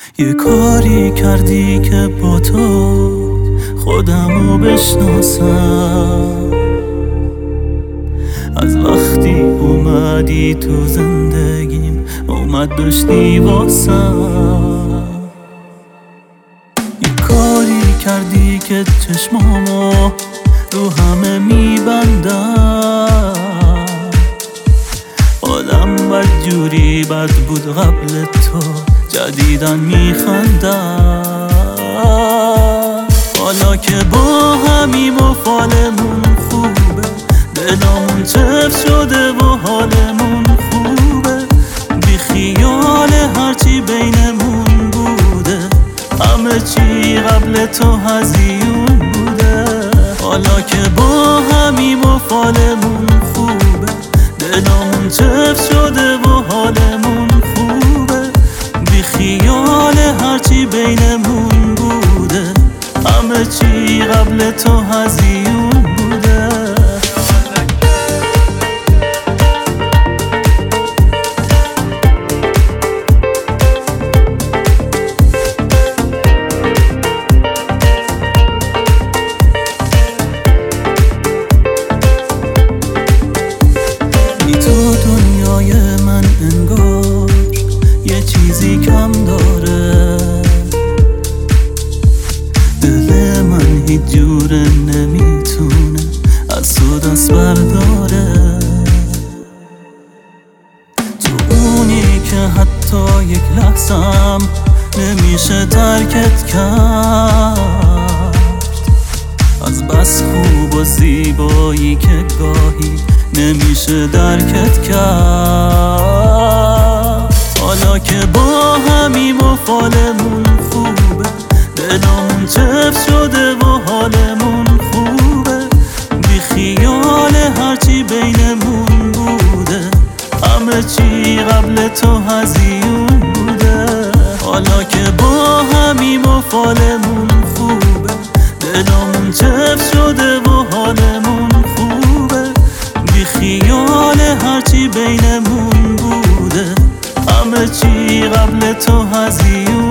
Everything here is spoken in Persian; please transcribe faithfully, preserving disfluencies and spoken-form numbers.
یه کاری کردی که با تو خودمو بشناسم، از وقتی اومدی تو زندگیم اومد داشتی واسم. یه کاری کردی که چشمامو رو همه میبندم، آدم بدجوری بد بود قبل تو، جدیدن میخندم. حالا که با همیم و فالمون خوبه، دلامون چفت شده و حالمون خوبه، بی خیال هرچی بینمون بوده، همه چی قبل تو هزیون بوده. حالا که با همیم و فالمون خوبه، دلامون چفت شده و حالمون خوبه، بی خیال هرچی بینمون بوده، همه چی قبل تو هزیون بوده. بی تو دنیای من انگار یه چیزی کم داره، دل من هیچ جوره نمیتونه از تو دست برداره. تو اونی که حتی یک لحظم نمیشه ترکت کرد، از بس خوب و زیبایی که گاهی نمیشه درکت کرد. حالا که با همیم و فالمون خوبه، دلامون چفت شده و حالمون خوبه، بی خیال هرچی بینمون بوده، همه چی قبل تو هزیون بوده. حالا که با همیم و فالمون خوبه، دلامون چفت شده و حالمون خوبه، بی خیال هرچی بینمون بوده، همه چی قبل تو هزیون